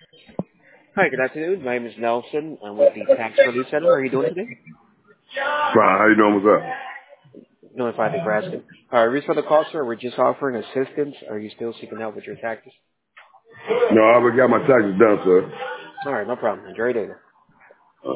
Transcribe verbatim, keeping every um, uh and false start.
Hi, good afternoon. My name is Nelson. I'm with the Tax Relief Center. How are you doing today? Fine. How you doing? What's up? No, if I think we're asking. All right, reason for the call, sir. We're just offering assistance. Are you still seeking help with your taxes? No, I already got my taxes done, sir. All right, no problem. Enjoy your day. Uh,